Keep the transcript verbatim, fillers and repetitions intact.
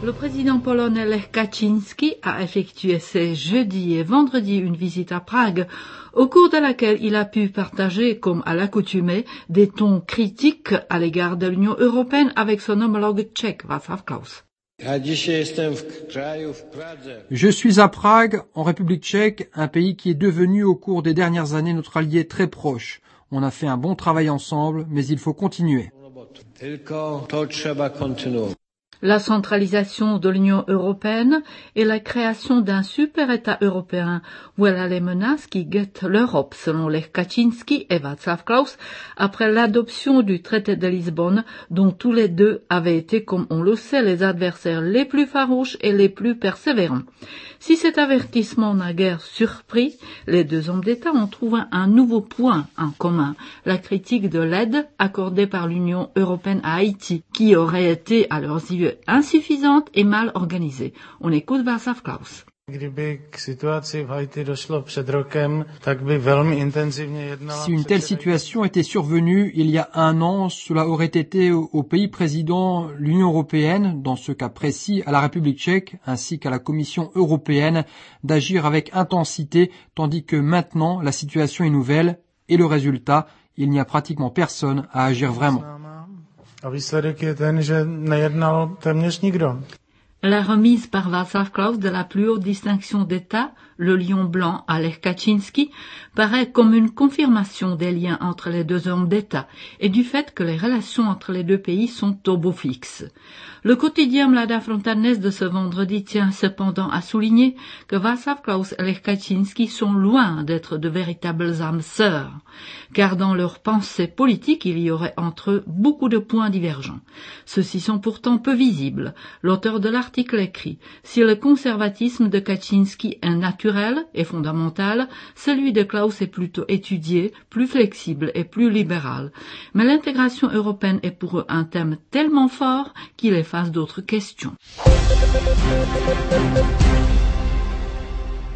Le président polonais Lech Kaczynski a effectué ce jeudi et vendredi une visite à Prague, au cours de laquelle il a pu partager, comme à l'accoutumée, des tons critiques à l'égard de l'Union européenne avec son homologue tchèque, Václav Klaus. Je suis à Prague, en République tchèque, un pays qui est devenu au cours des dernières années notre allié très proche. On a fait un bon travail ensemble, mais il faut continuer. La centralisation de l'Union européenne et la création d'un super-État européen, voilà les menaces qui guettent l'Europe, selon Lech Kaczynski et Václav Klaus, après l'adoption du traité de Lisbonne, dont tous les deux avaient été, comme on le sait, les adversaires les plus farouches et les plus persévérants. Si cet avertissement n'a guère surpris, les deux hommes d'État ont trouvé un nouveau point en commun, la critique de l'aide accordée par l'Union européenne à Haïti, qui aurait été, à leurs yeux, insuffisante et mal organisée. On écoute Václav Klaus. Si une telle situation était survenue il y a un an, cela aurait été au pays président l'Union européenne, dans ce cas précis à la République tchèque, ainsi qu'à la Commission européenne, d'agir avec intensité, tandis que maintenant la situation est nouvelle, et le résultat, il n'y a pratiquement personne à agir vraiment. La remise par Václav Klaus de la plus haute distinction d'État, le lion blanc à Lech Kaczynski, paraît comme une confirmation des liens entre les deux hommes d'État et du fait que les relations entre les deux pays sont au beau fixe. Le quotidien Mladá Frontanes de ce vendredi tient cependant à souligner que Václav Klaus et Lech Kaczynski sont loin d'être de véritables âmes sœurs, car dans leurs pensées politiques il y aurait entre eux beaucoup de points divergents. Ceux-ci sont pourtant peu visibles. L'auteur de l'article écrit « Si le conservatisme de Kaczynski est naturel et fondamental, celui de Klaus est plutôt étudié, plus flexible et plus libéral. Mais l'intégration européenne est pour eux un thème tellement fort qu'il efface d'autres questions. »